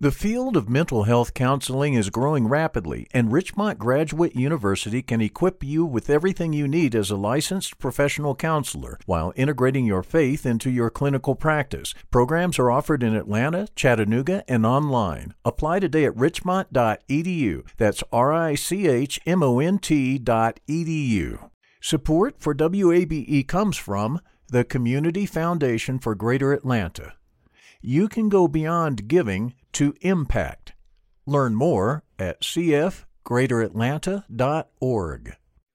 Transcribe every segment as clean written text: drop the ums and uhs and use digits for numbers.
The field of mental health counseling is growing rapidly, and Richmont Graduate University can equip you with everything you need as a licensed professional counselor while integrating your faith into your clinical practice. Programs are offered in Atlanta, Chattanooga, and online. Apply today at richmont.edu. That's richmont.edu. Support for WABE comes from the Community Foundation for Greater Atlanta. You can go beyond giving to impact. Learn more at cfgreateratlanta.org.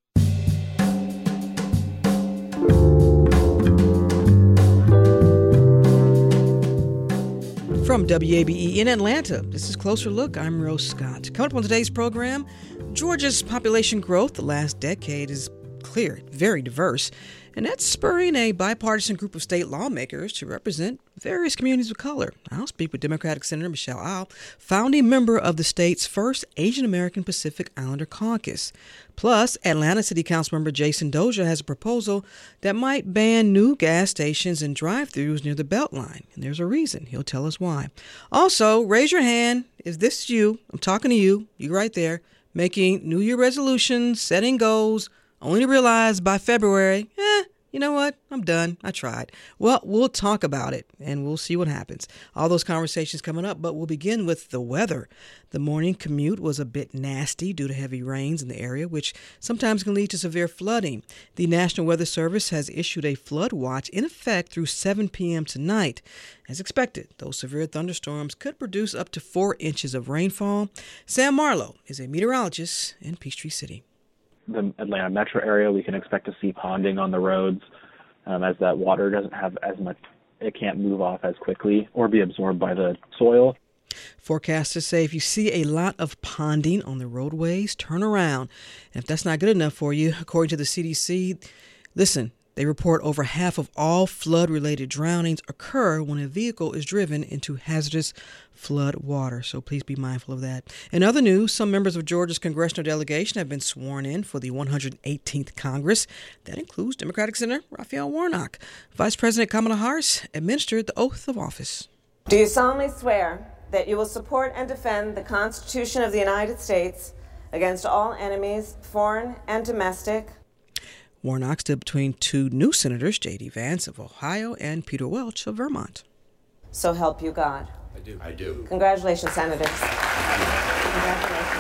From WABE in Atlanta, this is Closer Look. I'm Rose Scott. Coming up on today's program, Georgia's population growth the last decade is clear, very diverse, and that's spurring a bipartisan group of state lawmakers to represent various communities of color. I'll speak with Democratic Senator Michelle Au, founding member of the state's first Asian American Pacific Islander caucus. Plus, Atlanta City Council member Jason Dozier has a proposal that might ban new gas stations and drive-thrus near the Beltline. And there's a reason. He'll tell us why. Also, raise your hand. Is this you? I'm talking to you. You right there. Making New Year resolutions, setting goals, only to realize by February, you know what? I'm done. I tried. Well, we'll talk about it, and we'll see what happens. All those conversations coming up, but we'll begin with the weather. The morning commute was a bit nasty due to heavy rains in the area, which sometimes can lead to severe flooding. The National Weather Service has issued a flood watch in effect through 7 p.m. tonight. As expected, those severe thunderstorms could produce up to 4 inches of rainfall. Sam Marlowe is a meteorologist in Peachtree City. The Atlanta metro area, we can expect to see ponding on the roads as that water doesn't have as much, it can't move off as quickly or be absorbed by the soil. Forecasters say if you see a lot of ponding on the roadways, turn around. And if that's not good enough for you, according to the CDC, listen, they report over half of all flood-related drownings occur when a vehicle is driven into hazardous flood water. So please be mindful of that. In other news, some members of Georgia's congressional delegation have been sworn in for the 118th Congress. That includes Democratic Senator Raphael Warnock. Vice President Kamala Harris administered the oath of office. Do you solemnly swear that you will support and defend the Constitution of the United States against all enemies, foreign and domestic? Warnock stood between two new senators, J.D. Vance of Ohio and Peter Welch of Vermont. So help you God. I do. Congratulations, Senators. Congratulations.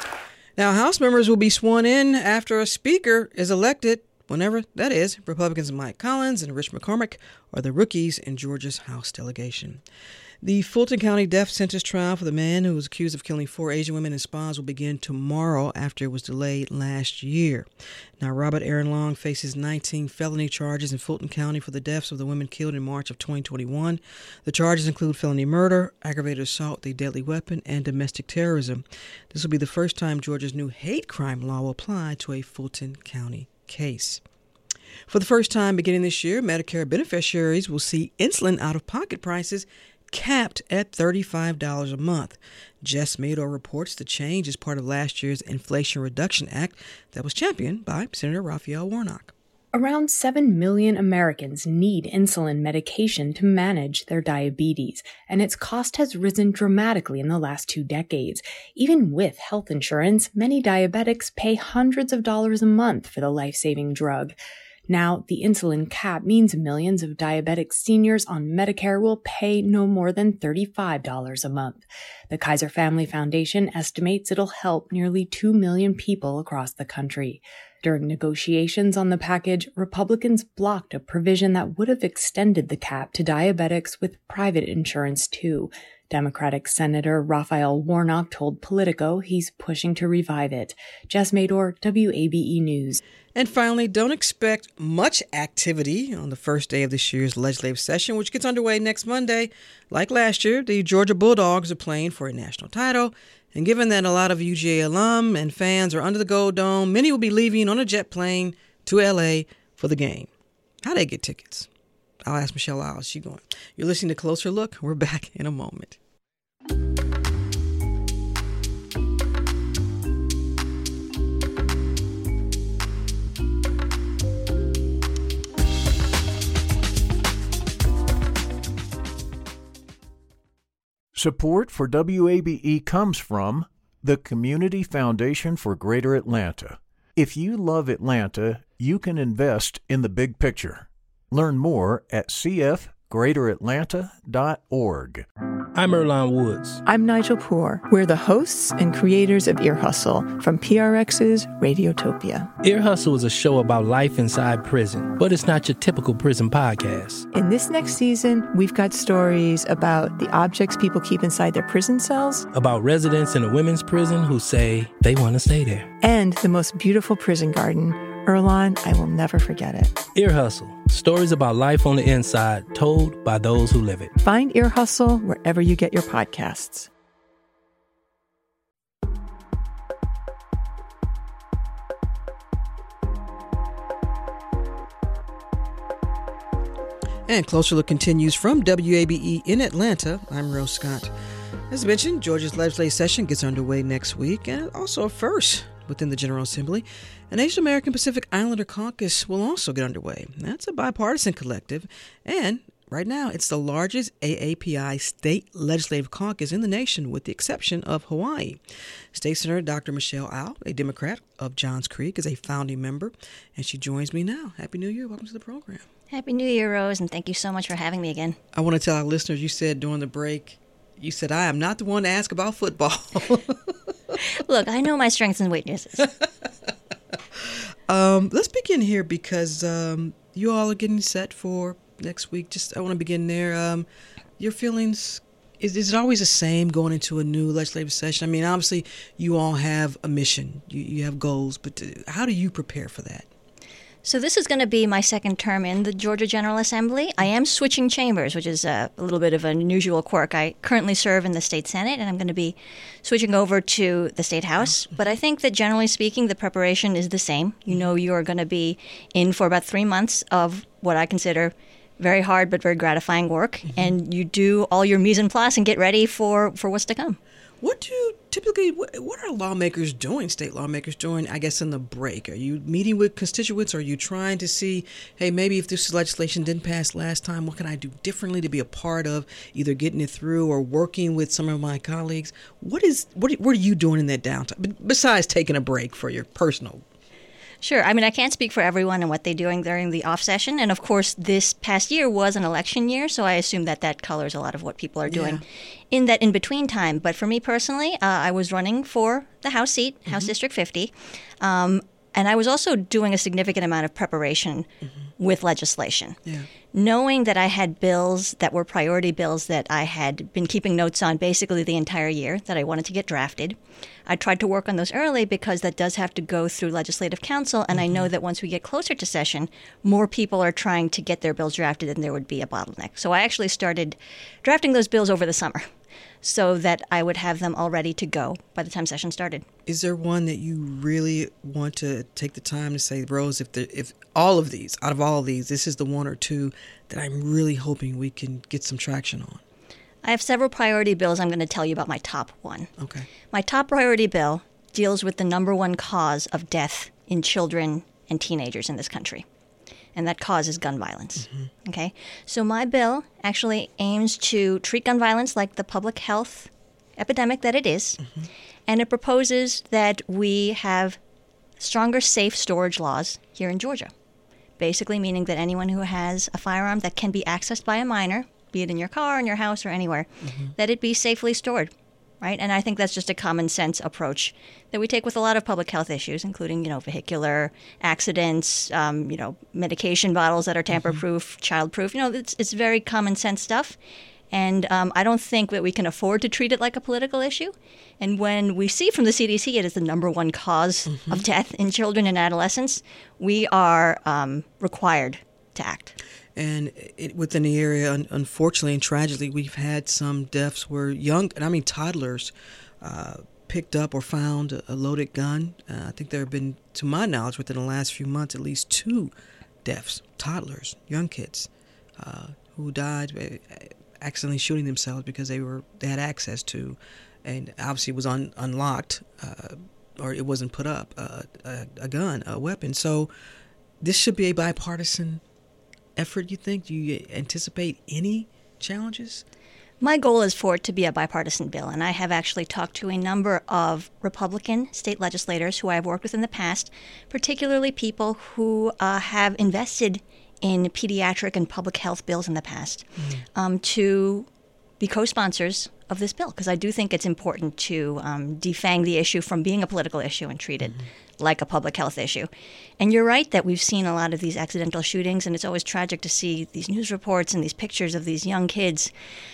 Now, House members will be sworn in after a Speaker is elected, whenever that is. Republicans Mike Collins and Rich McCormick are the rookies in Georgia's House delegation. The Fulton County death sentence trial for the man who was accused of killing 4 Asian women in spas will begin tomorrow after it was delayed last year. Now, Robert Aaron Long faces 19 felony charges in Fulton County for the deaths of the women killed in March of 2021. The charges include felony murder, aggravated assault with a deadly weapon, and domestic terrorism. This will be the first time Georgia's new hate crime law will apply to a Fulton County case. For the first time beginning this year, Medicare beneficiaries will see insulin out-of-pocket prices capped at $35 a month. Jess Mador reports the change is part of last year's Inflation Reduction Act that was championed by Senator Raphael Warnock. Around 7 million Americans need insulin medication to manage their diabetes, and its cost has risen dramatically in the last 2 decades. Even with health insurance, many diabetics pay hundreds of dollars a month for the life-saving drug. Now, the insulin cap means millions of diabetic seniors on Medicare will pay no more than $35 a month. The Kaiser Family Foundation estimates it'll help nearly 2 million people across the country. During negotiations on the package, Republicans blocked a provision that would have extended the cap to diabetics with private insurance too. Democratic Senator Raphael Warnock told Politico he's pushing to revive it. Jess Mador, WABE News. And finally, don't expect much activity on the first day of this year's legislative session, which gets underway next Monday. Like last year, the Georgia Bulldogs are playing for a national title. And given that a lot of UGA alum and fans are under the Gold Dome, many will be leaving on a jet plane to L.A. for the game. How do they get tickets? I'll ask Michelle Au. How's she going? You're listening to Closer Look. We're back in a moment. Support for WABE comes from the Community Foundation for Greater Atlanta. If you love Atlanta, you can invest in the big picture. Learn more at cfgreateratlanta.org. I'm Earlonne Woods. I'm Nigel Poor. We're the hosts and creators of Ear Hustle from PRX's Radiotopia. Ear Hustle is a show about life inside prison, but it's not your typical prison podcast. In this next season, we've got stories about the objects people keep inside their prison cells, about residents in a women's prison who say they want to stay there, and the most beautiful prison garden. Earlonne, I will never forget it. Ear Hustle. Stories about life on the inside, told by those who live it. Find Ear Hustle wherever you get your podcasts. And Closer Look continues from WABE in Atlanta. I'm Rose Scott. As mentioned, Georgia's legislative session gets underway next week, and also a first within the General Assembly. An Asian American Pacific Islander caucus will also get underway. That's a bipartisan collective, and right now it's the largest AAPI state legislative caucus in the nation, with the exception of Hawaii. State Senator Dr. Michelle Au, a Democrat of Johns Creek, is a founding member, and she joins me now. Happy New Year. Welcome to the program. Happy New Year, Rose, and thank you so much for having me again. I want to tell our listeners, you said during the break, you said, I am not the one to ask about football. Look, I know my strengths and weaknesses. Let's begin here because you all are getting set for next week. I want to begin there. Your feelings, is it always the same going into a new legislative session? I mean, obviously, you all have a mission. You have goals, but how do you prepare for that? So this is going to be my second term in the Georgia General Assembly. I am switching chambers, which is a little bit of an unusual quirk. I currently serve in the State Senate, and I'm going to be switching over to the State House. But I think that generally speaking, the preparation is the same. You know, you're going to be in for about 3 months of what I consider very hard but very gratifying work, and you do all your mise en place and get ready for what's to come. What are lawmakers doing, state lawmakers doing, I guess, in the break? Are you meeting with constituents? Are you trying to see, hey, maybe if this legislation didn't pass last time, what can I do differently to be a part of either getting it through or working with some of my colleagues? What are you doing in that downtime, besides taking a break for your personal? Sure. I mean, I can't speak for everyone and what they're doing during the off session. And of course, this past year was an election year, so I assume that colors a lot of what people are doing in that in-between time. But for me personally, I was running for the House seat, House District 50, and I was also doing a significant amount of preparation with legislation. Yeah. Knowing that I had bills that were priority bills that I had been keeping notes on basically the entire year that I wanted to get drafted, I tried to work on those early because that does have to go through Legislative Council, and I know that once we get closer to session, more people are trying to get their bills drafted and there would be a bottleneck. So I actually started drafting those bills over the summer so that I would have them all ready to go by the time session started. Is there one that you really want to take the time to say, Rose, if all of these, out of all of these, this is the one or two that I'm really hoping we can get some traction on? I have several priority bills. I'm going to tell you about my top one. Okay. My top priority bill deals with the number one cause of death in children and teenagers in this country, and that cause is gun violence. Okay? So my bill actually aims to treat gun violence like the public health epidemic that it is, and it proposes that we have stronger safe storage laws here in Georgia, basically meaning that anyone who has a firearm that can be accessed by a minor, be it in your car, in your house, or anywhere, that it be safely stored, right? And I think that's just a common sense approach that we take with a lot of public health issues, including, vehicular accidents, medication bottles that are tamper-proof, child-proof. It's very common sense stuff. And I don't think that we can afford to treat it like a political issue. And when we see from the CDC it is the number one cause of death in children and adolescents, we are required to act. And within the area, unfortunately and tragically, we've had some deaths where toddlers picked up or found a loaded gun. I think there have been, to my knowledge, within the last few months, at least 2 deaths, toddlers, young kids, who died accidentally shooting themselves because they had access to, and obviously it was unlocked, or it wasn't put up, a gun, a weapon. So this should be a bipartisan effort, you think? Do you anticipate any challenges? My goal is for it to be a bipartisan bill, and I have actually talked to a number of Republican state legislators who I have worked with in the past, particularly people who have invested in pediatric and public health bills in the past, to be co-sponsors of this bill, because I do think it's important to defang the issue from being a political issue and treat it like a public health issue. And you're right that we've seen a lot of these accidental shootings, and it's always tragic to see these news reports and these pictures of these young kids,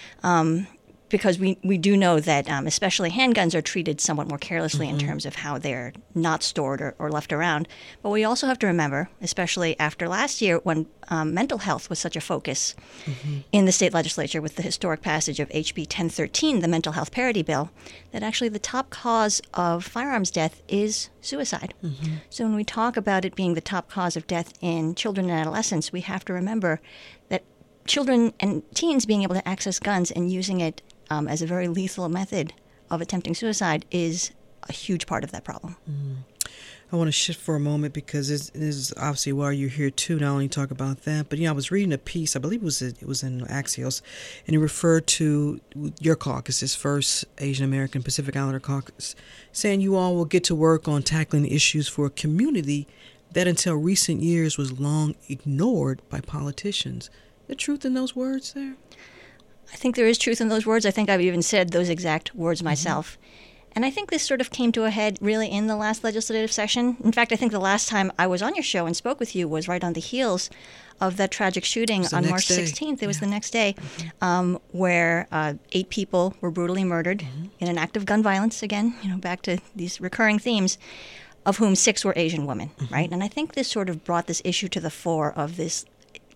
because we do know that especially handguns are treated somewhat more carelessly in terms of how they're not stored or left around. But we also have to remember, especially after last year when mental health was such a focus in the state legislature with the historic passage of HB 1013, the mental health parity bill, that actually the top cause of firearms death is suicide. So when we talk about it being the top cause of death in children and adolescents, we have to remember that children and teens being able to access guns and using it as a very lethal method of attempting suicide is a huge part of that problem. I want to shift for a moment because this is obviously why you're here too. Not only talk about that, but I was reading a piece. I believe it was in Axios, and it referred to your caucus's first Asian American Pacific Islander caucus, saying you all will get to work on tackling issues for a community that until recent years was long ignored by politicians. The truth in those words there? I think there is truth in those words. I think I've even said those exact words myself. And I think this sort of came to a head really in the last legislative session. In fact, I think the last time I was on your show and spoke with you was right on the heels of that tragic shooting on March 16th. It was the next day, where 8 people were brutally murdered in an act of gun violence. Again, back to these recurring themes, of whom 6 were Asian women, right? And I think this sort of brought this issue to the fore of this,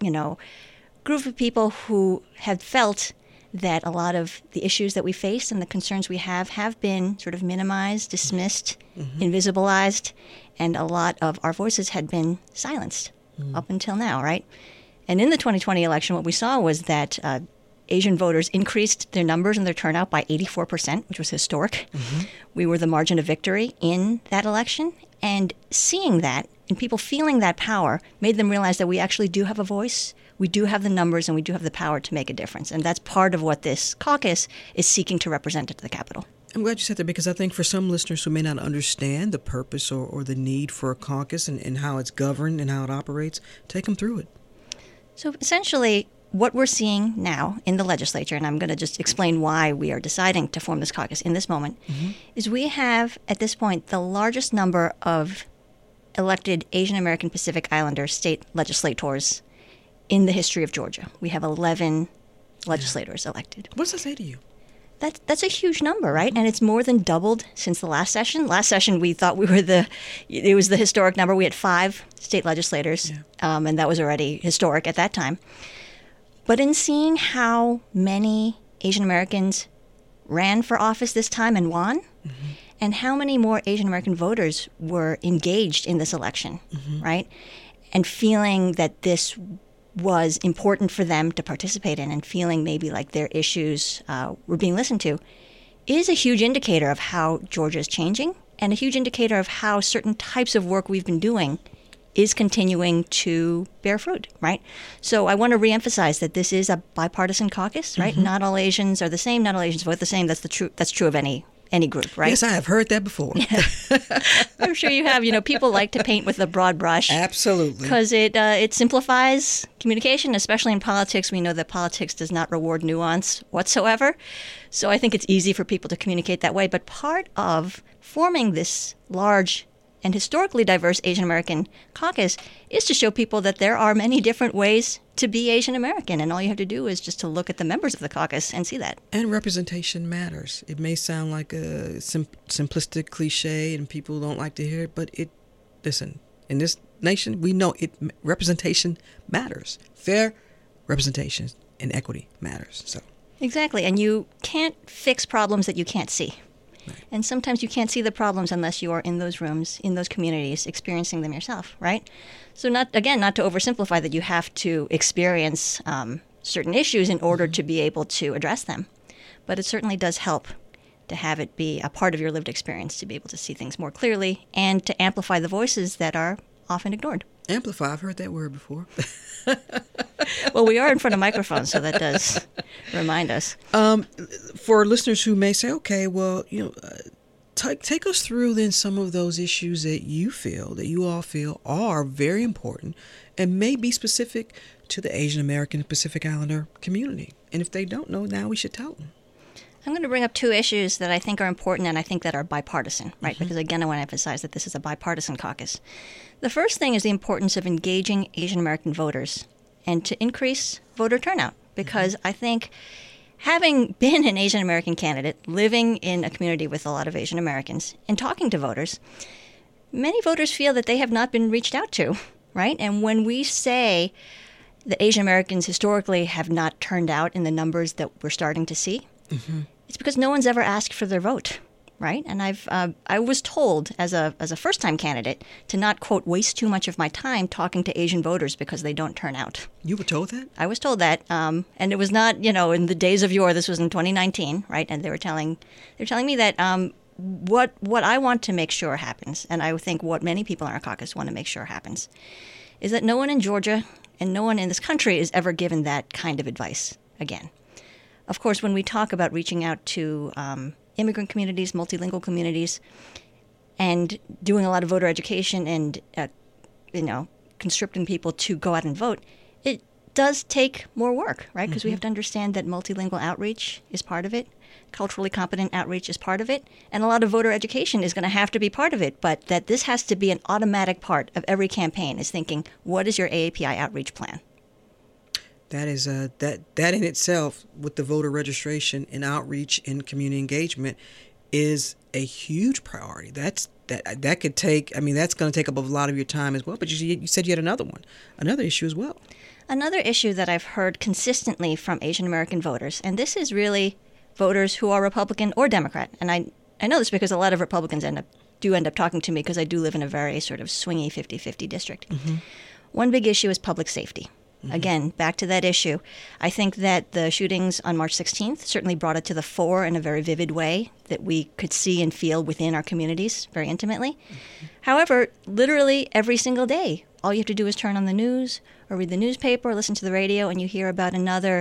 group of people who had felt that a lot of the issues that we face and the concerns we have been sort of minimized, dismissed, invisibilized, and a lot of our voices had been silenced up until now, right? And in the 2020 election, what we saw was that Asian voters increased their numbers and their turnout by 84%, which was historic. We were the margin of victory in that election. And seeing that and people feeling that power made them realize that we actually do have a voice. We do have the numbers and we do have the power to make a difference. And that's part of what this caucus is seeking to represent at the Capitol. I'm glad you said that, because I think for some listeners who may not understand the purpose or the need for a caucus and how it's governed and how it operates, take them through it. So essentially, what we're seeing now in the legislature, and I'm going to just explain why we are deciding to form this caucus in this moment, is we have at this point the largest number of elected Asian American Pacific Islander state legislators in the history of Georgia. We have 11 legislators elected. What does that say to you? That's a huge number, right? And it's more than doubled since the last session. Last session, we thought it was the historic number. We had 5 state legislators, and that was already historic at that time. But in seeing how many Asian Americans ran for office this time and won, and how many more Asian American voters were engaged in this election, right? And feeling that this was important for them to participate in and feeling maybe like their issues were being listened to is a huge indicator of how Georgia is changing and a huge indicator of how certain types of work we've been doing is continuing to bear fruit, right? So I want to reemphasize that this is a bipartisan caucus, right? Not all Asians are the same. Not all Asians vote the same. That's true of any group, right? Yes, I have heard that before. I'm sure you have. People like to paint with a broad brush. Absolutely. Because it simplifies communication, especially in politics. We know that politics does not reward nuance whatsoever. So I think it's easy for people to communicate that way. But part of forming this large and historically diverse Asian American caucus is to show people that there are many different ways to be Asian American, and all you have to do is just to look at the members of the caucus and see that. And representation matters. It may sound like a simplistic cliche, and people don't like to hear it, but listen, in this nation, we know representation matters. Fair representation and equity matters. So exactly, and you can't fix problems that you can't see. And sometimes you can't see the problems unless you are in those rooms, in those communities, experiencing them yourself, right? So not to oversimplify that you have to experience certain issues in order to be able to address them. But it certainly does help to have it be a part of your lived experience to be able to see things more clearly and to amplify the voices that are often ignored. Amplify, I've heard that word before. Well, we are in front of microphones, so that does remind us. For listeners who may say, okay, well, take us through then some of those issues that you all feel are very important and may be specific to the Asian American Pacific Islander community. And if they don't know, now we should tell them. I'm going to bring up two issues that I think are important and I think that are bipartisan, right? Mm-hmm. Because again, I want to emphasize that this is a bipartisan caucus. The first thing is the importance of engaging Asian American voters and to increase voter turnout. Because I think having been an Asian American candidate, living in a community with a lot of Asian Americans and talking to voters, many voters feel that they have not been reached out to, right? And when we say that Asian Americans historically have not turned out in the numbers that we're starting to see, mm-hmm. it's because no one's ever asked for their vote, right? And I was told as a first-time candidate to not, quote, waste too much of my time talking to Asian voters because they don't turn out. You were told that? I was told that, and it was not, in the days of yore. This was in 2019, right? And they were telling me that what I want to make sure happens, and I think what many people in our caucus want to make sure happens, is that no one in Georgia and no one in this country is ever given that kind of advice again. Of course, when we talk about reaching out to immigrant communities, multilingual communities, and doing a lot of voter education and, conscripting people to go out and vote, it does take more work, right? Because we have to understand that multilingual outreach is part of it. Culturally competent outreach is part of it. And a lot of voter education is going to have to be part of it. But that this has to be an automatic part of every campaign is thinking, what is your AAPI outreach plan? That is that in itself, with the voter registration and outreach and community engagement, is a huge priority. That could take. I mean, that's going to take up a lot of your time as well. But you said you had another issue as well. Another issue that I've heard consistently from Asian American voters, and this is really voters who are Republican or Democrat, and I know this because a lot of Republicans end up talking to me because I do live in a very sort of swingy 50-50 district. Mm-hmm. One big issue is public safety. Mm-hmm. Again, back to that issue. I think that the shootings on March 16th certainly brought it to the fore in a very vivid way that we could see and feel within our communities very intimately. Mm-hmm. However, literally every single day, all you have to do is turn on the news or read the newspaper or listen to the radio and you hear about another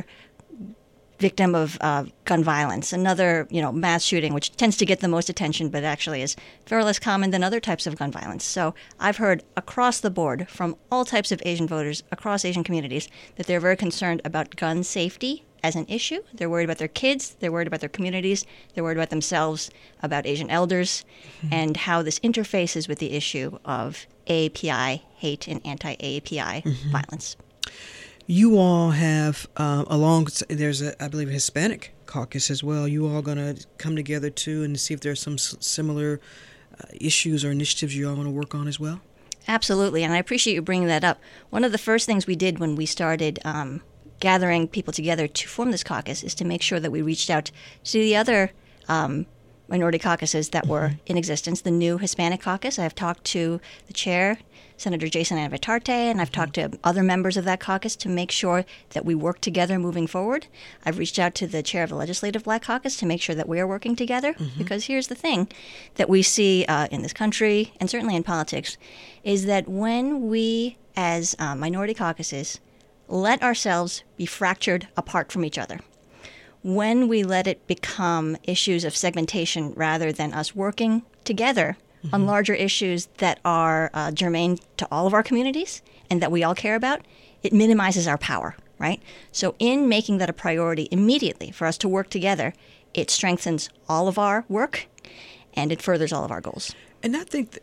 victim of gun violence, another mass shooting, which tends to get the most attention, but actually is far less common than other types of gun violence. So I've heard across the board from all types of Asian voters across Asian communities that they're very concerned about gun safety as an issue. They're worried about their kids. They're worried about their communities. They're worried about themselves, about Asian elders, and how this interfaces with the issue of AAPI hate and anti-AAPI violence. You all have, there's I believe, a Hispanic caucus as well. You all going to come together too and see if there's some similar issues or initiatives you all want to work on as well? Absolutely, and I appreciate you bringing that up. One of the first things we did when we started gathering people together to form this caucus is to make sure that we reached out to the other minority caucuses that were in existence. The new Hispanic caucus, I've talked to the chair, Senator Jason Anavitarte, and I've talked to other members of that caucus to make sure that we work together moving forward. I've reached out to the chair of the Legislative Black Caucus to make sure that we are working together, because here's the thing that we see in this country, and certainly in politics, is that when we, as minority caucuses, let ourselves be fractured apart from each other, when we let it become issues of segmentation rather than us working together on larger issues that are germane to all of our communities and that we all care about, it minimizes our power, right? So in making that a priority immediately for us to work together, it strengthens all of our work and it furthers all of our goals. And I think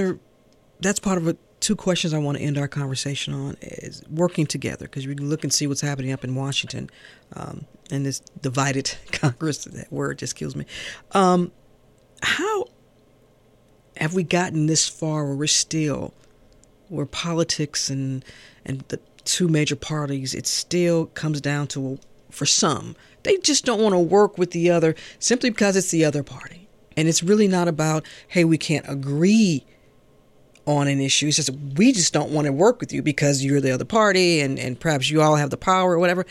that's part of two questions I want to end our conversation on is working together, because we can look and see what's happening up in Washington in this divided Congress. That word just kills me. How have we gotten this far where politics and the two major parties, it still comes down to, for some, they just don't want to work with the other simply because it's the other party. And it's really not about, hey, we can't agree on an issue. It's just, we just don't want to work with you because you're the other party and perhaps you all have the power or whatever.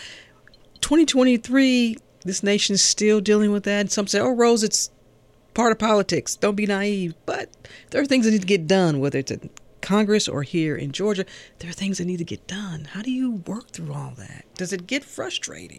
2023, this nation is still dealing with that. And some say, oh, Rose, it's part of politics. Don't be naive. But there are things that need to get done, whether it's in Congress or here in Georgia, there are things that need to get done. How do you work through all that? Does it get frustrating?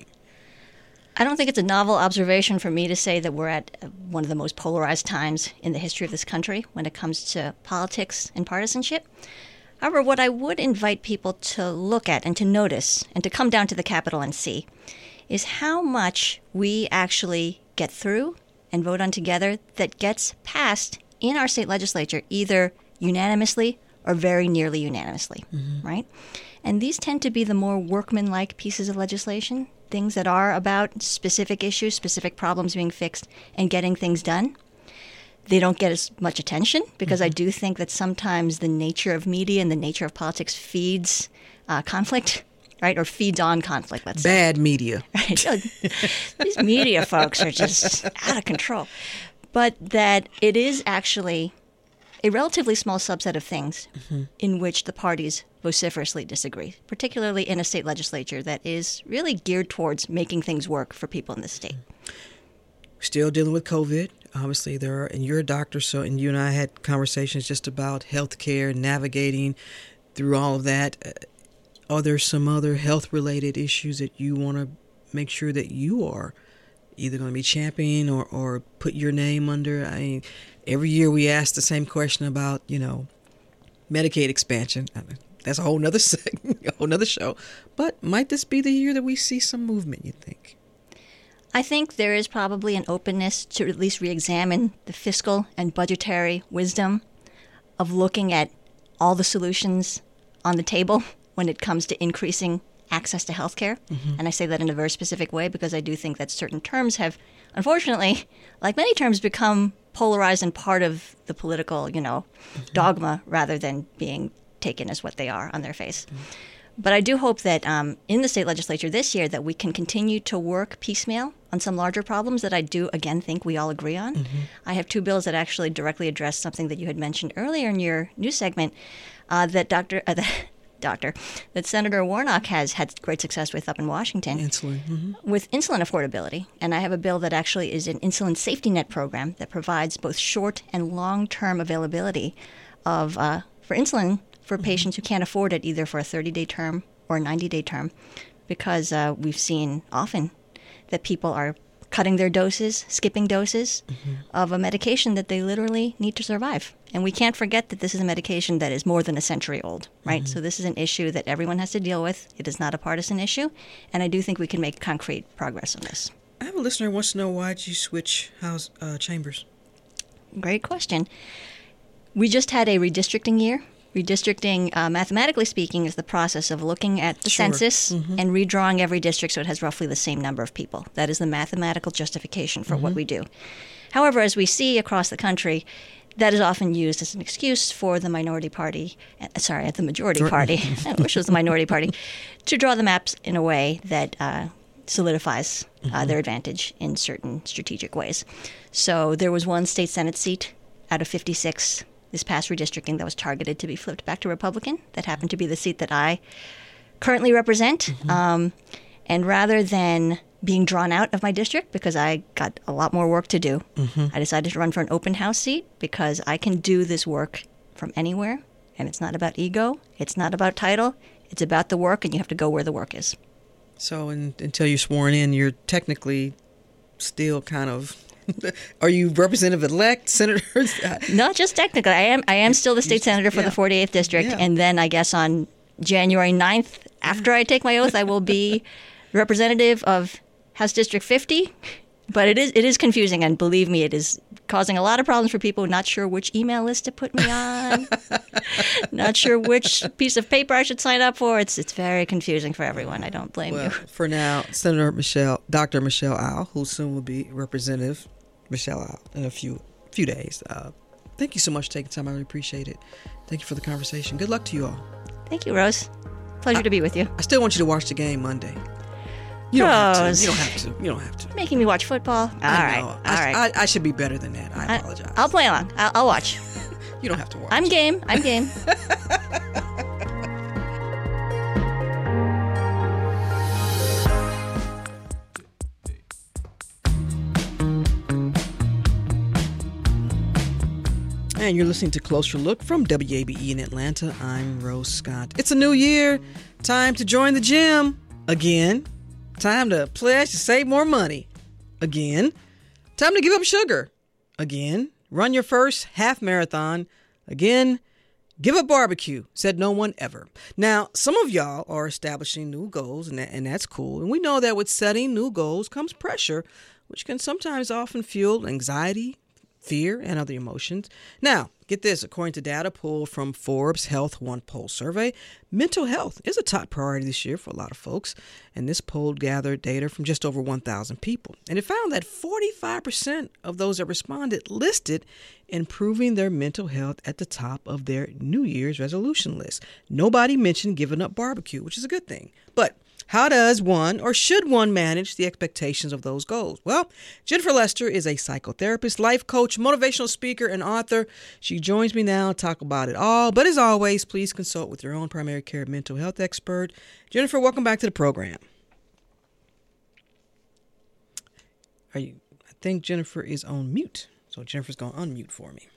I don't think it's a novel observation for me to say that we're at one of the most polarized times in the history of this country when it comes to politics and partisanship. However, what I would invite people to look at and to notice and to come down to the Capitol and see is how much we actually get through and vote on together that gets passed in our state legislature, either unanimously or very nearly unanimously, right? And these tend to be the more workmanlike pieces of legislation, things that are about specific issues, specific problems being fixed, and getting things done. They don't get as much attention because I do think that sometimes the nature of media and the nature of politics feeds conflict, right? Or feeds on conflict, let's say. Bad media. Right? These media folks are just out of control. But that it is actually a relatively small subset of things in which the parties vociferously disagree, particularly in a state legislature that is really geared towards making things work for people in the state. Still dealing with COVID. Obviously, and you're a doctor, and you and I had conversations just about healthcare, navigating through all of that. Are there some other health-related issues that you want to make sure that you are either going to be championing or put your name under? I mean, every year we ask the same question about, Medicaid expansion. That's a whole nother a whole nother show. But might this be the year that we see some movement, you think? I think there is probably an openness to at least re-examine the fiscal and budgetary wisdom of looking at all the solutions on the table when it comes to increasing access to health care. And I say that in a very specific way because I do think that certain terms have, unfortunately, like many terms, become polarized and part of the political, dogma rather than being taken as what they are on their face. But I do hope that in the state legislature this year that we can continue to work piecemeal on some larger problems that I do, again, think we all agree on. I have two bills that actually directly address something that you had mentioned earlier in your news segment that Senator Warnock has had great success with up in Washington. Insulin. With insulin affordability. And I have a bill that actually is an insulin safety net program that provides both short and long-term availability of for insulin for patients who can't afford it either for a 30-day term or a 90-day term, because we've seen often that people are cutting their doses, skipping doses of a medication that they literally need to survive. And we can't forget that this is a medication that is more than a century old, right? So this is an issue that everyone has to deal with. It is not a partisan issue, and I do think we can make concrete progress on this. I have a listener who wants to know, why did you switch House chambers? Great question. We just had a redistricting year. Redistricting, mathematically speaking, is the process of looking at the census and redrawing every district so it has roughly the same number of people. That is the mathematical justification for what we do. However, as we see across the country, that is often used as an excuse for the majority party, I wish it was the minority party, to draw the maps in a way that solidifies their advantage in certain strategic ways. So there was one state Senate seat out of 56 this past redistricting that was targeted to be flipped back to Republican. That happened to be the seat that I currently represent. And rather than being drawn out of my district because I got a lot more work to do, I decided to run for an open house seat because I can do this work from anywhere. And it's not about ego. It's not about title. It's about the work, and you have to go where the work is. So until you're sworn in, you're technically still kind of... Are you representative-elect, senator? No, just technically. I am still the state senator for the 48th district, and then I guess on January 9th, after I take my oath, I will be representative of House District 50. But it is confusing, and believe me, it is causing a lot of problems for people not sure which email list to put me on, not sure which piece of paper I should sign up for. It's very confusing for everyone. I don't blame you. For now, Dr. Michelle Au, who soon will be Representative Michelle Au in a few days. Thank you so much for taking time. I really appreciate it. Thank you for the conversation. Good luck to you all. Thank you, Rose. Pleasure to be with you. I still want you to watch the game Monday. You don't have to. Making me watch football. All right. I should be better than that. I apologize. I'll play along. I'll watch. You don't have to watch. I'm game. And you're listening to Closer Look from WABE in Atlanta. I'm Rose Scott. It's a new year. Time to join the gym. Again. Time to pledge to save more money. Again. Time to give up sugar. Again. Run your first half marathon. Again. Give up barbecue, said no one ever. Now, some of y'all are establishing new goals, and that's cool. And we know that with setting new goals comes pressure, which can sometimes often fuel anxiety, fear, and other emotions. Now, get this. According to data pulled from Forbes Health One Poll survey, mental health is a top priority this year for a lot of folks. And this poll gathered data from just over 1,000 people. And it found that 45% of those that responded listed improving their mental health at the top of their New Year's resolution list. Nobody mentioned giving up barbecue, which is a good thing. But how does one, or should one, manage the expectations of those goals? Well, Jennifer Lester is a psychotherapist, life coach, motivational speaker, and author. She joins me now to talk about it all. But as always, please consult with your own primary care mental health expert. Jennifer, welcome back to the program. I think Jennifer is on mute. So Jennifer's going to unmute for me.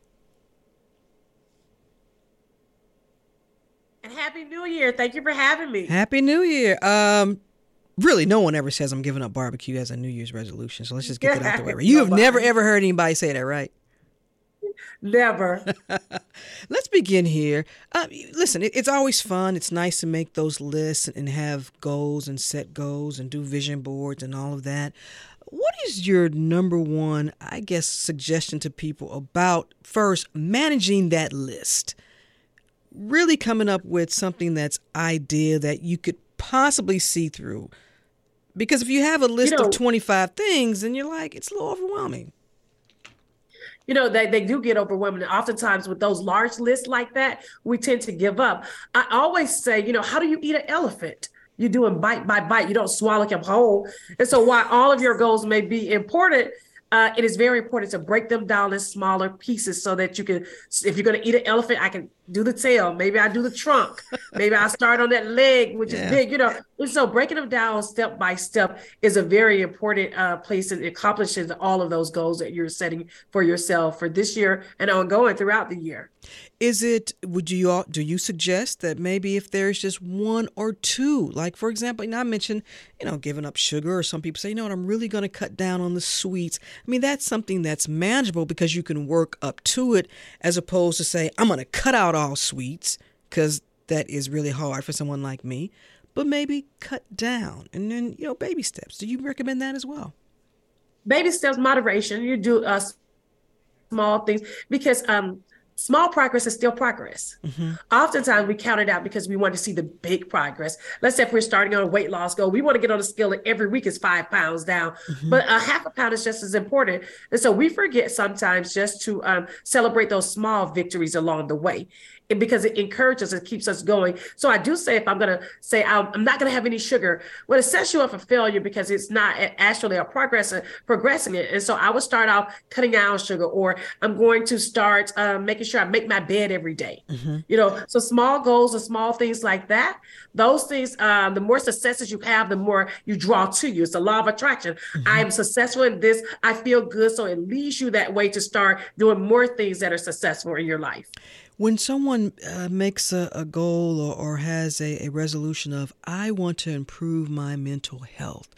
And Happy New Year. Thank you for having me. Happy New Year. Really, no one ever says I'm giving up barbecue as a New Year's resolution. So let's just get that out the way. You have never, ever heard anybody say that, right? Never. Let's begin here. Listen, it's always fun. It's nice to make those lists and have goals and set goals and do vision boards and all of that. What is your number one, I guess, suggestion to people about, first, managing that list? Really coming up with something that's ideal that you could possibly see through. Because if you have a list of 25 things, then you're like, it's a little overwhelming. They do get overwhelming. Oftentimes with those large lists like that, we tend to give up. I always say, how do you eat an elephant? You're doing bite by bite. You don't swallow them whole. And so while all of your goals may be important, it is very important to break them down in smaller pieces so that you can, if you're going to eat an elephant, I can do the tail. Maybe I do the trunk. Maybe I start on that leg, which is big, And so breaking them down step by step is a very important place in accomplishing all of those goals that you're setting for yourself for this year and ongoing throughout the year. Do you suggest that maybe if there's just one or two, like, for example, I mentioned, giving up sugar, or some people say, I'm really going to cut down on the sweets. I mean, that's something that's manageable because you can work up to it, as opposed to say, I'm going to cut out all sweets, because that is really hard for someone like me, but maybe cut down and then, baby steps. Do you recommend that as well? Baby steps, moderation. You do small things because, small progress is still progress. Mm-hmm. Oftentimes we count it out because we want to see the big progress. Let's say if we're starting on a weight loss goal, we want to get on a scale and every week is 5 pounds down, but a half a pound is just as important. And so we forget sometimes just to celebrate those small victories along the way. Because it encourages, it keeps us going. So I do say, if I'm going to say I'm not going to have any sugar, well, it sets you up for failure because it's not actually a progressing it. And so I would start out cutting down sugar, or I'm going to start making sure I make my bed every day. So small goals and small things like that, those things, the more successes you have, the more you draw to you. It's the law of attraction. I am successful in this. I feel good. So it leads you that way to start doing more things that are successful in your life. When someone makes a goal or has a resolution of, I want to improve my mental health,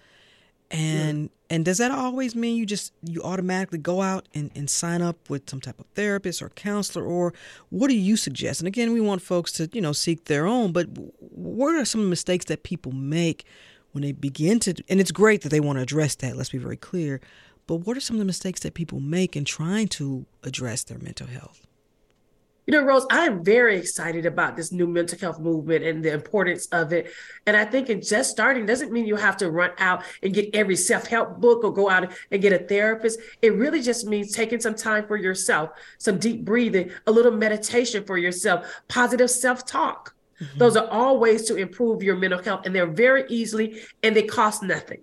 and does that always mean you automatically go out and sign up with some type of therapist or counselor, or what do you suggest? And again, we want folks to, seek their own, but what are some of the mistakes that people make when they begin to, and it's great that they want to address that, let's be very clear, but what are some of the mistakes that people make in trying to address their mental health? Rose, I am very excited about this new mental health movement and the importance of it. And I think in just starting doesn't mean you have to run out and get every self-help book or go out and get a therapist. It really just means taking some time for yourself, some deep breathing, a little meditation for yourself, positive self-talk. Those are all ways to improve your mental health, and they're very easily, and they cost nothing.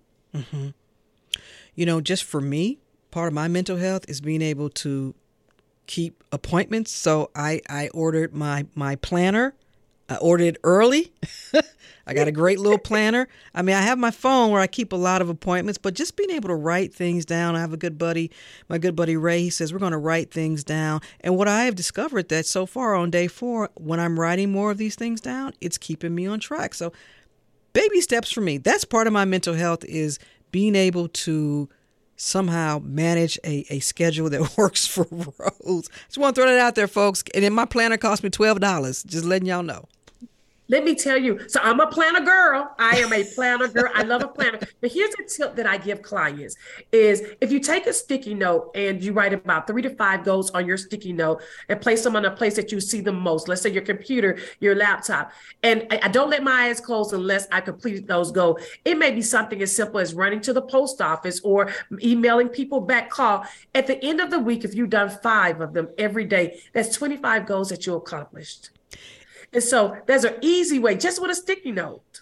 Just for me, part of my mental health is being able to keep appointments. So I ordered my planner I ordered it early. I got a great little planner. I mean, I have my phone where I keep a lot of appointments, but just being able to write things down. I have a good buddy, my good buddy Ray. He says we're going to write things down. And what I have discovered that so far on day 4, when I'm writing more of these things down, it's keeping me on track. So baby steps for me. That's part of my mental health, is being able to somehow manage a schedule that works for Rose. Just want to throw that out there, folks. And then my planner cost me $12. Just letting y'all know. Let me tell you, so I'm a planner girl. I am a planner girl. I love a planner. But here's a tip that I give clients is if you take a sticky note and you write about 3 to 5 goals on your sticky note and place them on a place that you see them most, let's say your computer, your laptop, and I don't let my eyes close unless I complete those goals. It may be something as simple as running to the post office or emailing people back, call. At the end of the week, if you've done 5 of them every day, that's 25 goals that you accomplished. And so there's an easy way, just with a sticky note.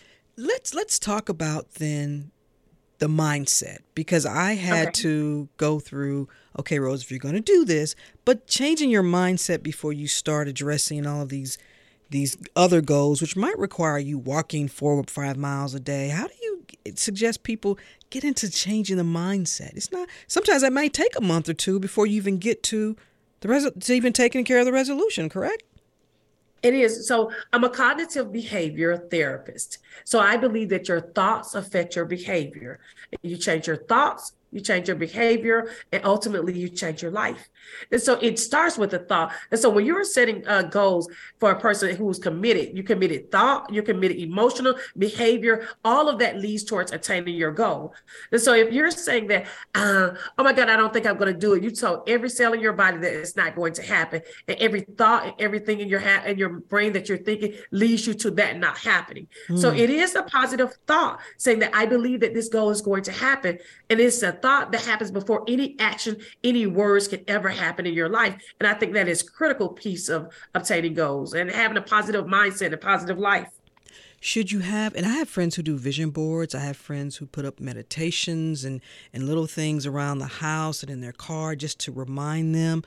Let's talk about then the mindset, because I had to go through, okay, Rose, if you're going to do this, but changing your mindset before you start addressing all of these other goals, which might require you walking 4 or 5 miles a day. How do you suggest people get into changing the mindset? It's not, sometimes that might take a month or 2 before you even get to even taking care of the resolution, correct? It is. So I'm a cognitive behavior therapist. So I believe that your thoughts affect your behavior. You change your thoughts, you change your behavior, and ultimately you change your life. And so it starts with a thought. And so when you're setting goals for a person who's committed, you committed thought, you committed emotional behavior, all of that leads towards attaining your goal. And so if you're saying that, oh my God, I don't think I'm going to do it. You told every cell in your body that it's not going to happen. And every thought and everything in your brain that you're thinking leads you to that not happening. So it is a positive thought saying that I believe that this goal is going to happen. And it's a thought that happens before any action, any words can ever happen in your life. And I think that is a critical piece of obtaining goals and having a positive mindset, a positive life. Should you have, and I have friends who do vision boards. I have friends who put up meditations and little things around the house and in their car just to remind them.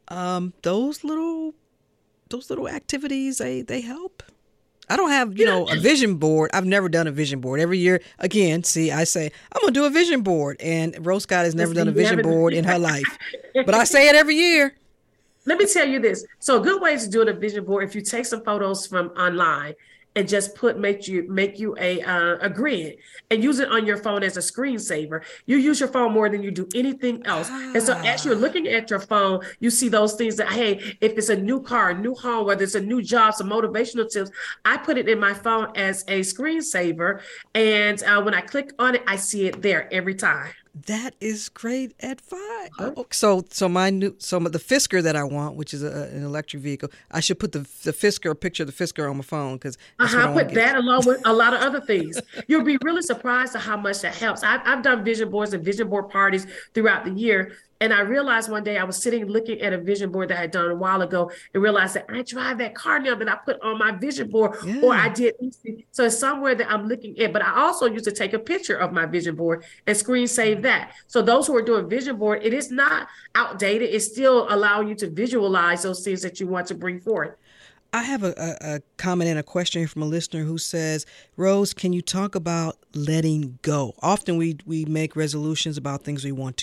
Those little activities, they help. I don't have, a vision board. I've never done a vision board. Every year, again, I say, I'm going to do a vision board. And Rose Scott has never done a vision board in her life. But I say it every year. Let me tell you this. So a good way to do a vision board, if you take some photos from online and just make you a grid and use it on your phone as a screensaver. You use your phone more than you do anything else. And so as you're looking at your phone, you see those things that, hey, if it's a new car, a new home, whether it's a new job, some motivational tips, I put it in my phone as a screensaver. And when I click on it, I see it there every time. That is great advice. So the Fisker that I want, which is an electric vehicle, I should put the Fisker, a picture of the Fisker on my phone because put that along with a lot of other things. You'll be really surprised at how much that helps. I've done vision boards and vision board parties throughout the year. And I realized one day I was sitting looking at a vision board that I had done a while ago and realized that I drive that car now that I put on my vision board or I did. So it's somewhere that I'm looking at, but I also used to take a picture of my vision board and screen save that. So those who are doing vision board, it is not outdated. It's still allowing you to visualize those things that you want to bring forth. I have a comment and a question from a listener who says, Rose, can you talk about letting go? Often we make resolutions about things we want to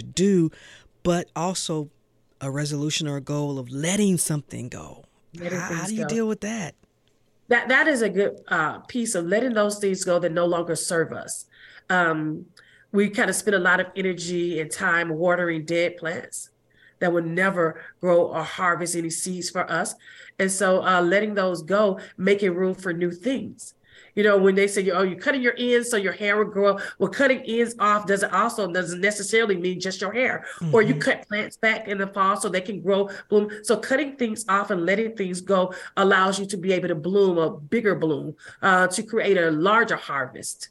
do, but also a resolution or a goal of letting something go. How do you deal with that? That is a good piece of letting those things go that no longer serve us. We kind of spend a lot of energy and time watering dead plants that will never grow or harvest any seeds for us. And so letting those go, making room for new things. When they say, you're cutting your ends so your hair will grow. Well, cutting ends off doesn't necessarily mean just your hair. Mm-hmm. Or you cut plants back in the fall so they can grow, bloom. So cutting things off and letting things go allows you to be able to bloom a bigger bloom, to create a larger harvest.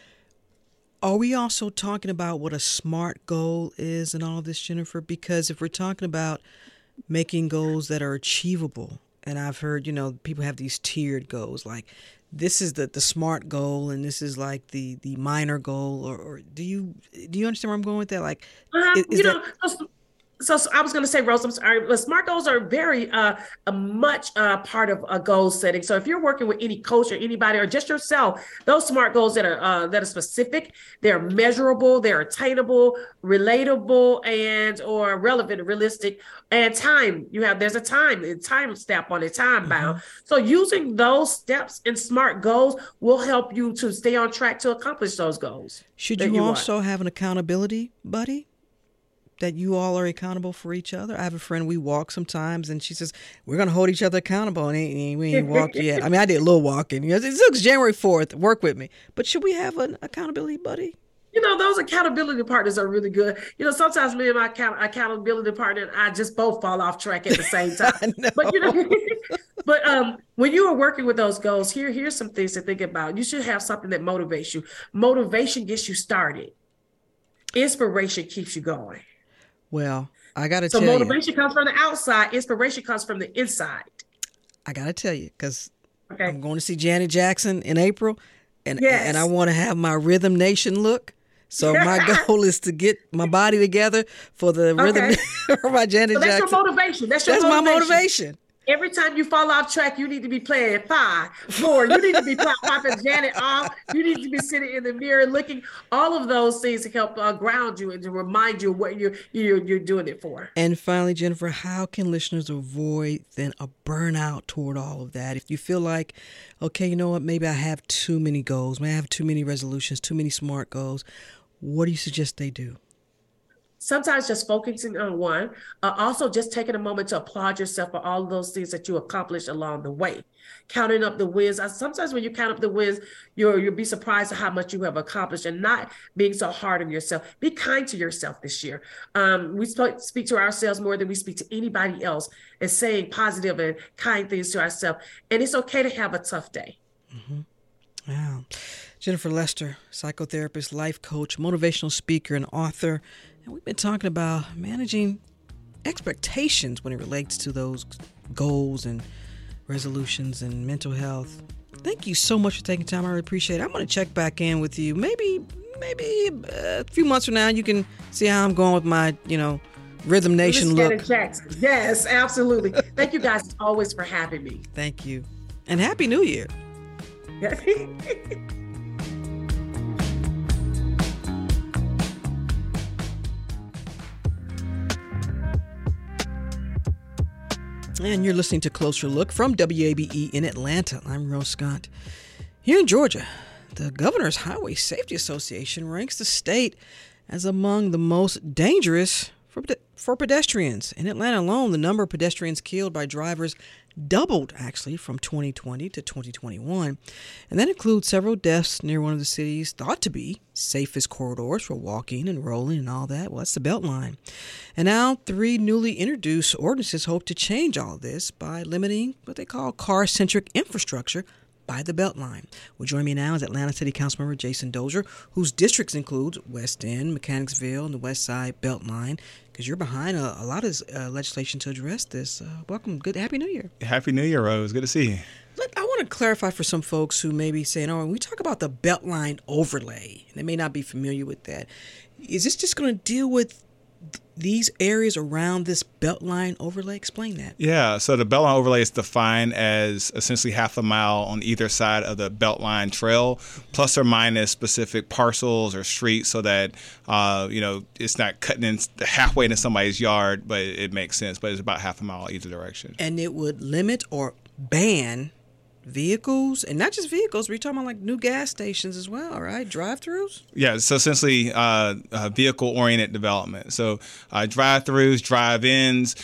Are we also talking about what a SMART goal is and all of this, Jennifer? Because if we're talking about making goals that are achievable, and I've heard, people have these tiered goals, like this is the SMART goal and this is like the minor goal, or do you understand where I'm going with that? Like, So I was going to say, Rose, I'm sorry, but SMART goals are very much part of a goal setting. So if you're working with any coach or anybody or just yourself, those SMART goals that are specific, they're measurable, they're attainable, relatable, and or relevant, realistic, and time. There's a time stamp on it, time bound. So using those steps in SMART goals will help you to stay on track to accomplish those goals. Should you also have an accountability buddy? That you all are accountable for each other? I have a friend, we walk sometimes, and she says, we're going to hold each other accountable, and we ain't walked yet. I mean, I did a little walking. It's January 4th, work with me. But should we have an accountability buddy? Those accountability partners are really good. Sometimes me and my accountability partner and I just both fall off track at the same time. But when you are working with those goals, here's some things to think about. You should have something that motivates you. Motivation gets you started. Inspiration keeps you going. Well, I got to tell you. So motivation comes from the outside. Inspiration comes from the inside. I got to tell you, because I'm going to see Janet Jackson in April, and I want to have my Rhythm Nation look. So my goal is to get my body together for the Rhythm for my Janet Jackson. That's your motivation. That's my motivation. Every time you fall off track, you need to be playing 5, 4. You need to be popping Janet off. You need to be sitting in the mirror looking. All of those things to help ground you and to remind you what you're doing it for. And finally, Jennifer, how can listeners avoid then a burnout toward all of that? If you feel like, okay, you know what, maybe I have too many goals, maybe I have too many resolutions, too many SMART goals, what do you suggest they do? Sometimes just focusing on one, also just taking a moment to applaud yourself for all of those things that you accomplished along the way. Counting up the wins. Sometimes when you count up the wins, you'll be surprised at how much you have accomplished and not being so hard on yourself. Be kind to yourself this year. We speak to ourselves more than we speak to anybody else and saying positive and kind things to ourselves. And it's okay to have a tough day. Mm-hmm. Wow. Jennifer Lester, psychotherapist, life coach, motivational speaker, and author. And we've been talking about managing expectations when it relates to those goals and resolutions and mental health. Thank you so much for taking time. I really appreciate it. I'm going to check back in with you. Maybe a few months from now, you can see how I'm going with my, Rhythm Nation look. Jackson. Yes, absolutely. Thank you guys always for having me. Thank you. And Happy New Year. And you're listening to Closer Look from WABE in Atlanta. I'm Rose Scott. Here in Georgia, the Governor's Highway Safety Association ranks the state as among the most dangerous for pedestrians. In Atlanta alone, the number of pedestrians killed by drivers doubled, actually, from 2020 to 2021. And that includes several deaths near one of the city's thought to be safest corridors for walking and rolling and all that. Well, that's the Beltline. And now 3 newly introduced ordinances hope to change all of this by limiting what they call car-centric infrastructure by the Beltline. Well, joining me now is Atlanta City Councilmember Jason Dozier, whose districts include West End, Mechanicsville, and the West Side Beltline, because you're behind a lot of legislation to address this. Welcome. Good. Happy New Year. Happy New Year, Rose. Good to see you. I want to clarify for some folks who may be saying, when we talk about the Beltline overlay, and they may not be familiar with that, is this just going to deal with these areas around this Beltline overlay? Explain that. Yeah, so the Beltline overlay is defined as essentially half a mile on either side of the Beltline trail, plus or minus specific parcels or streets, so that it's not cutting in halfway into somebody's yard, but it makes sense. But it's about half a mile either direction. And it would limit or ban vehicles, and not just vehicles, we're talking about like new gas stations as well, right? Drive-throughs? Yeah, so essentially vehicle-oriented development. So drive-throughs, drive-ins,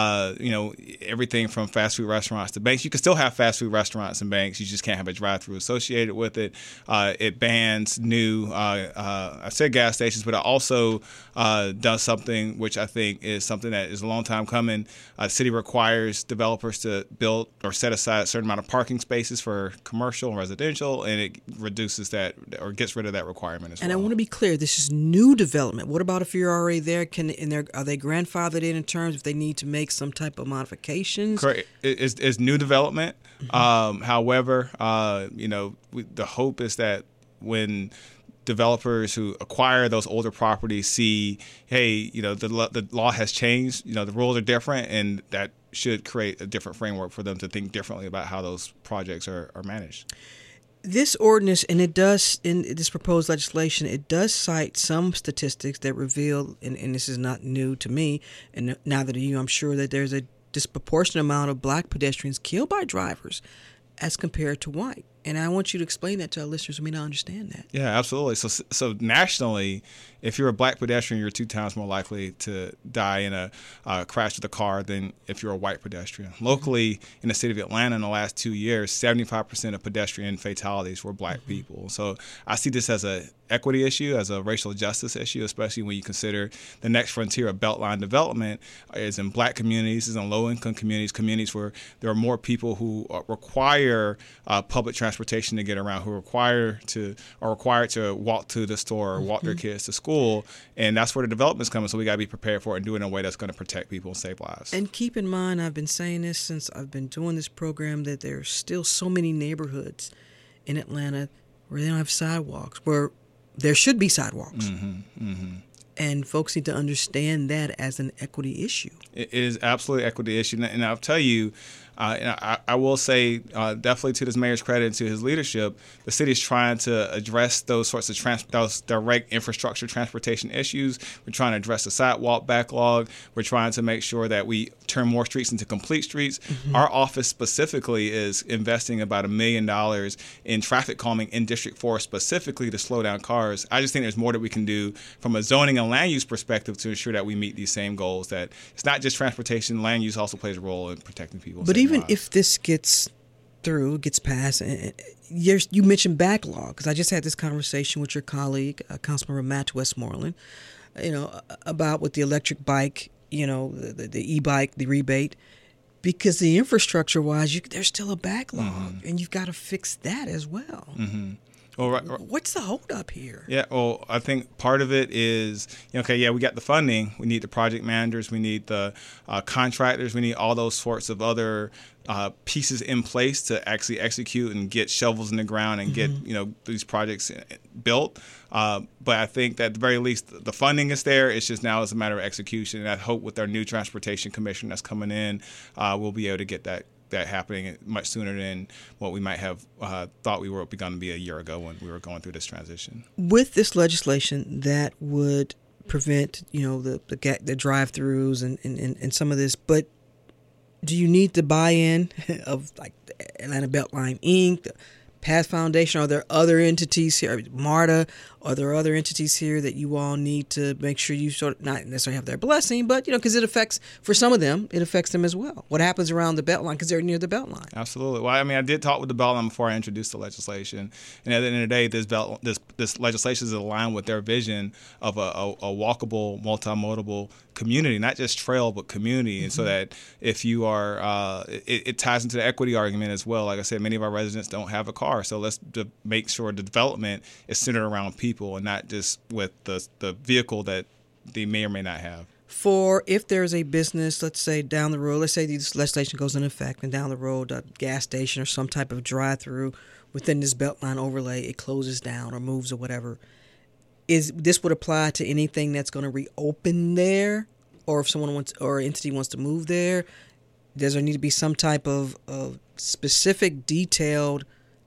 everything from fast food restaurants to banks. You can still have fast food restaurants and banks. You just can't have a drive-through associated with it. It bans new, I said gas stations, but it also does something which I think is something that is a long time coming. The city requires developers to build or set aside a certain amount of parking spaces for commercial and residential, and it reduces that or gets rid of that requirement as well. And I want to be clear, this is new development. What about if you're already there? Are they grandfathered in terms if they need to make some type of modifications? Correct. It's new development. Mm-hmm. However, the hope is that when developers who acquire those older properties see, hey, the law has changed, the rules are different, and that should create a different framework for them to think differently about how those projects are managed. This ordinance, and it does, in this proposed legislation, it does cite some statistics that reveal, and this is not new to me, and neither to you, I'm sure, that there's a disproportionate amount of black pedestrians killed by drivers as compared to white. And I want you to explain that to our listeners who may not understand that. Yeah, absolutely. So nationally, if you're a black pedestrian, you're 2 times more likely to die in a crash with a car than if you're a white pedestrian. Locally, in the city of Atlanta in the last 2 years, 75% of pedestrian fatalities were black people. So I see this as an equity issue, as a racial justice issue, especially when you consider the next frontier of Beltline development is in black communities, is in low-income communities where there are more people who require public transportation to get around, who are required to walk to the store or walk their kids to school. And that's where the development's coming. So we got to be prepared for it and do it in a way that's going to protect people and save lives. And keep in mind, I've been saying this since I've been doing this program, that there's still so many neighborhoods in Atlanta where they don't have sidewalks, where there should be sidewalks. And folks need to understand that as an equity issue. It is absolutely an equity issue. And I'll tell you, I will say definitely to this mayor's credit and to his leadership, the city is trying to address those sorts of those direct infrastructure transportation issues. We're trying to address the sidewalk backlog. We're trying to make sure that we turn more streets into complete streets. Our office specifically is investing about $1 million in traffic calming in District 4 specifically to slow down cars. I just think there's more that we can do from a zoning and land use perspective to ensure that we meet these same goals, that it's not just transportation, land use also plays a role in protecting people. But even if this gets passed, you mentioned backlog, because I just had this conversation with your colleague, Councilmember Matt Westmoreland, about with the electric bike, the e-bike, the rebate, because the infrastructure-wise, there's still a backlog, and you've got to fix that as well. Well, what's the holdup here? Yeah, well, I think part of it is, we got the funding. We need the project managers. We need the contractors. We need all those sorts of other pieces in place to actually execute and get shovels in the ground and get, these projects built. But I think that at the very least, the funding is there. It's just now it's a matter of execution. And I hope with our new transportation commission that's coming in, we'll be able to get that happening much sooner than what we might have thought we were going to be a year ago when we were going through this transition. With this legislation that would prevent, the drive-throughs and some of this, but do you need the buy-in of like the Atlanta Beltline Inc., the Path Foundation? Are there other entities here, MARTA? Are there other entities here that you all need to make sure you sort of not necessarily have their blessing, but, because it affects, for some of them, it affects them as well. What happens around the Beltline, because they're near the Beltline? Absolutely. Well, I did talk with the Beltline before I introduced the legislation. And at the end of the day, this legislation is aligned with their vision of a walkable, multimodal community, not just trail, but community. And so that if you are, it ties into the equity argument as well. Like I said, many of our residents don't have a car. So let's make sure the development is centered around people and not just with the vehicle that they may or may not have. For if there's a business, let's say down the road, let's say this legislation goes into effect and down the road a gas station or some type of drive-through within this Beltline overlay, it closes down or moves or whatever, this would apply to anything that's going to reopen there? Or if someone wants or an entity wants to move there, does there need to be some type of specific detailed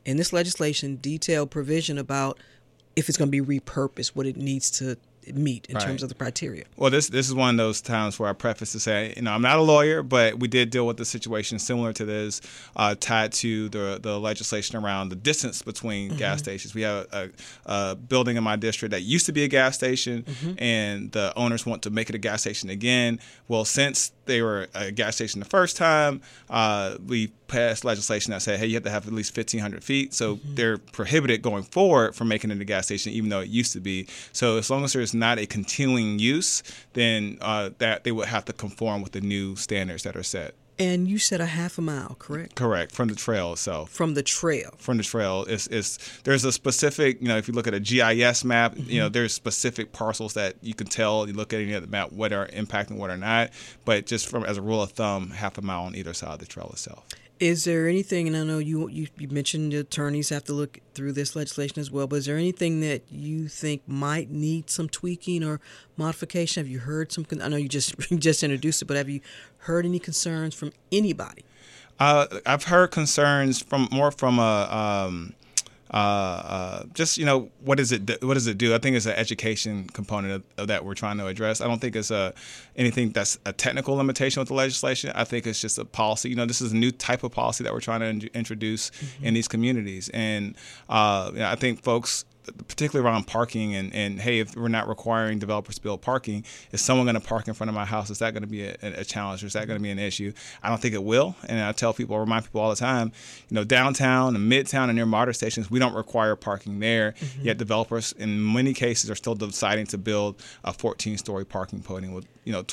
provision about if it's going to be repurposed, what it needs to meet in terms of the criteria? Well, this is one of those times where I preface to say, I'm not a lawyer, but we did deal with a situation similar to this, tied to the legislation around the distance between gas stations. We have a building in my district that used to be a gas station, and the owners want to make it a gas station again. Well, since they were a gas station the first time, we passed legislation that said, hey, you have to have at least 1,500 feet. So they're prohibited going forward from making it a gas station, even though it used to be. So as long as there's not a continuing use, then that they would have to conform with the new standards that are set. And you said a half a mile, correct? Correct, from the trail itself. From the trail. From the trail. There's a specific, if you look at a GIS map, there's specific parcels that you can tell, you look at any of the map, what are impacting, what are not. But just as a rule of thumb, half a mile on either side of the trail itself. Is there anything, and I know you mentioned the attorneys have to look through this legislation as well, but is there anything that you think might need some tweaking or modification? Have you heard some? I know you just introduced it, but have you heard any concerns from anybody? I've heard concerns from just, what does it do? I think it's an education component of that we're trying to address. I don't think it's anything that's a technical limitation with the legislation. I think it's just a policy. This is a new type of policy that we're trying to introduce in these communities. And I think folks, particularly around parking and hey, if we're not requiring developers to build parking, is someone going to park in front of my house? Is that going to be a challenge, or is that going to be an issue? I don't think it will. And I remind people all the time, downtown and midtown and near MARTA stations, we don't require parking there. Yet developers in many cases are still deciding to build a 14-story parking podium with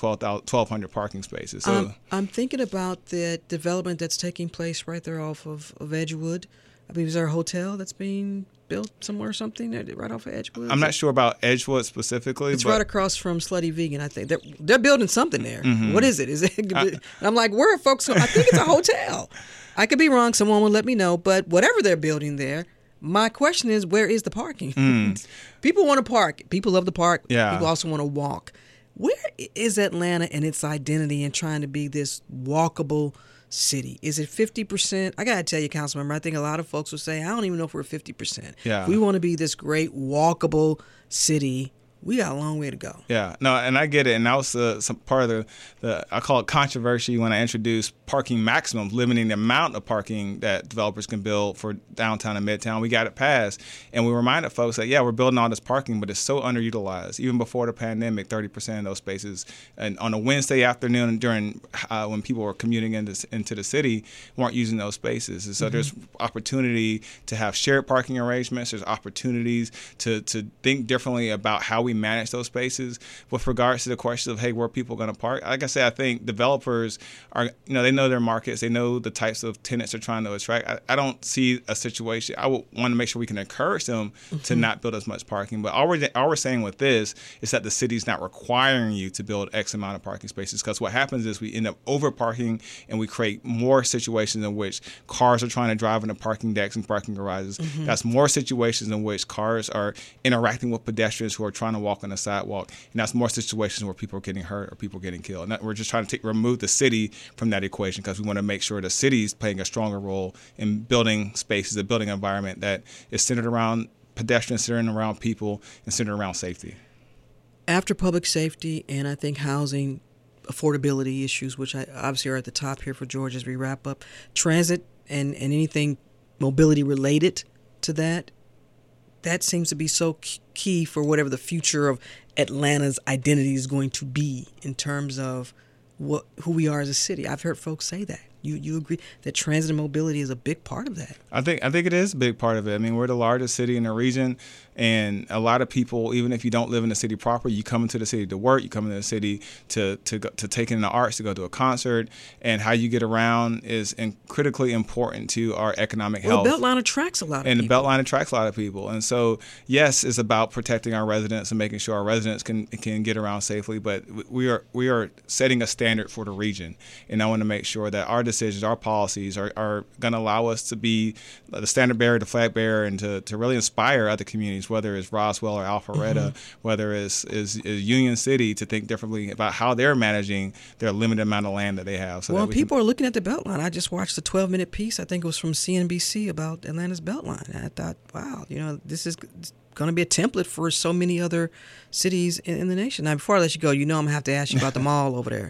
1,200 parking spaces. So I'm thinking about the development that's taking place right there off of Edgewood. I believe, is there a hotel that's being built somewhere or something right off of Edgewood? I'm not sure about Edgewood specifically. It's right across from Slutty Vegan, I think. They're building something there. What is it? I'm like, where are folks? I think it's a hotel. I could be wrong. Someone will let me know. But whatever they're building there, my question is, where is the parking? People want to park. People love the park. Yeah. People also want to walk. Where is Atlanta and its identity in trying to be this walkable city? Is it 50%? I got to tell you, Councilmember, I think a lot of folks will say, I don't even know if we're 50%. Yeah. If we want to be this great walkable city, we got a long way to go. Yeah, no, and I get it. And that was some part of the I call it controversy when I introduced parking maximums, limiting the amount of parking that developers can build for downtown and midtown. We got it passed. And we reminded folks that, we're building all this parking, but it's so underutilized. Even before the pandemic, 30% of those spaces, and on a Wednesday afternoon during when people were commuting into the city, weren't using those spaces. And so there's opportunity to have shared parking arrangements. There's opportunities to think differently about how we manage those spaces. With regards to the question of, hey, where are people going to park? Like I said, I think developers are, they know their markets. They know the types of tenants they're trying to attract. I don't see a situation. I would want to make sure we can encourage them to not build as much parking. But all we're saying with this is that the city's not requiring you to build X amount of parking spaces, because what happens is we end up over parking and we create more situations in which cars are trying to drive into parking decks and parking garages. That's more situations in which cars are interacting with pedestrians who are trying to walk on the sidewalk, and that's more situations where people are getting hurt or people are getting killed. And we're just trying to remove the city from that equation, because we want to make sure the city's playing a stronger role in building spaces, a building environment that is centered around pedestrians, centered around people, and centered around safety. After public safety and I think housing affordability issues, which obviously are at the top here for Georgia as we wrap up, transit and anything mobility related to that seems to be so key for whatever the future of Atlanta's identity is going to be in terms of who we are as a city. I've heard folks say that. You agree that transit and mobility is a big part of that? I think it is a big part of it. I mean, we're the largest city in the region, and a lot of people, even if you don't live in the city proper, you come into the city to work, you come into the city to take in the arts, to go to a concert, and how you get around is critically important to our economic health. Well, the Beltline attracts a lot of people. And the Beltline attracts a lot of people. And so, yes, it's about protecting our residents and making sure our residents can get around safely, but we are setting a standard for the region. And I want to make sure that our decisions, our policies are going to allow us to be the standard bearer, the flag bearer, and to really inspire other communities, whether it's Roswell or Alpharetta, whether it's Union City, to think differently about how they're managing their limited amount of land that they have. So well, people are looking at the Beltline. I just watched a 12-minute piece, I think it was from CNBC, about Atlanta's Beltline. And I thought, wow, this is going to be a template for so many other cities in the nation. Now, before I let you go, I'm going to have to ask you about the mall over there.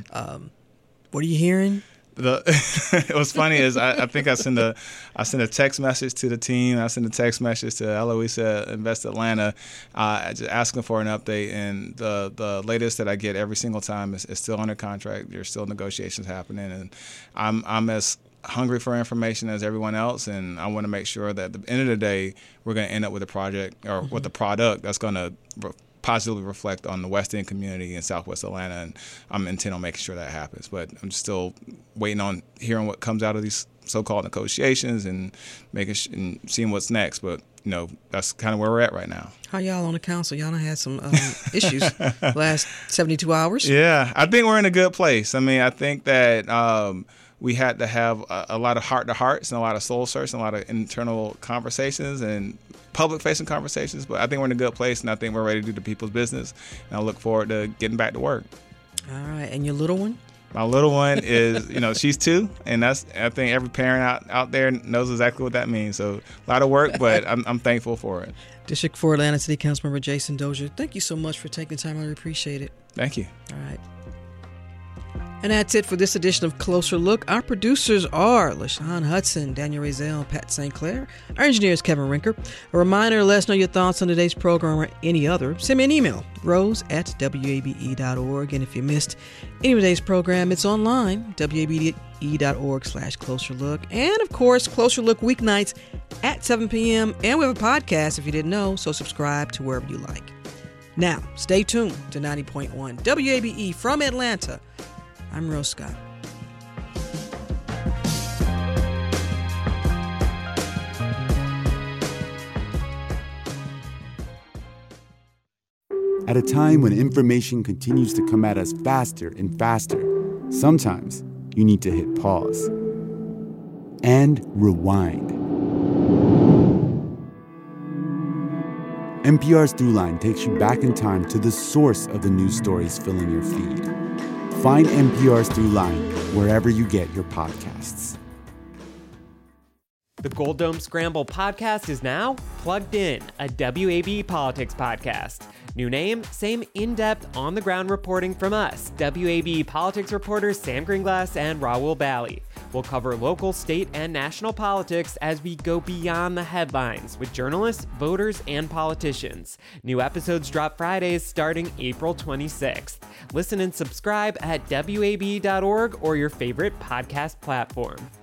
What are you hearing? It was funny is I think I sent a text message to the team. I sent a text message to Eloisa Invest Atlanta, just asking for an update. And the latest that I get every single time is still under contract. There's still negotiations happening, and I'm as hungry for information as everyone else. And I want to make sure that at the end of the day, we're going to end up with a project or with a product that's going to positively reflect on the West End community in Southwest Atlanta, and I'm intent on making sure that happens. But I'm still waiting on hearing what comes out of these so-called negotiations and and seeing what's next. But that's kind of where we're at right now. How y'all on the council? Y'all done had some issues last 72 hours? Yeah, I think we're in a good place. I mean, I think that we had to have a lot of heart-to-hearts and a lot of soul search and a lot of internal conversations and public-facing conversations. But I think we're in a good place, and I think we're ready to do the people's business. And I look forward to getting back to work. All right. And your little one? My little one is, she's 2, and I think every parent out there knows exactly what that means. So a lot of work, but I'm thankful for it. District 4 Atlanta City Councilmember Jason Dozier, thank you so much for taking the time. I really appreciate it. Thank you. All right. And that's it for this edition of Closer Look. Our producers are LaShawn Hudson, Daniel Razel, Pat St. Clair. Our engineer is Kevin Rinker. A reminder, let us know your thoughts on today's program or any other. Send me an email, rose@wabe.org. And if you missed any of today's program, it's online, wabe.org/Closer Look. And, of course, Closer Look weeknights at 7 p.m. And we have a podcast, if you didn't know, so subscribe to wherever you like. Now, stay tuned to 90.1 WABE from Atlanta. I'm Rose Scott. At a time when information continues to come at us faster and faster, sometimes you need to hit pause and rewind. NPR's Throughline takes you back in time to the source of the news stories filling your feed. Find NPR's Throughline wherever you get your podcasts. The Gold Dome Scramble podcast is now Plugged In, a WAB politics podcast. New name, same in-depth, on-the-ground reporting from us, WAB politics reporters Sam Greenglass and Raul Bali. We'll cover local, state, and national politics as we go beyond the headlines with journalists, voters, and politicians. New episodes drop Fridays starting April 26th. Listen and subscribe at WAB.org or your favorite podcast platform.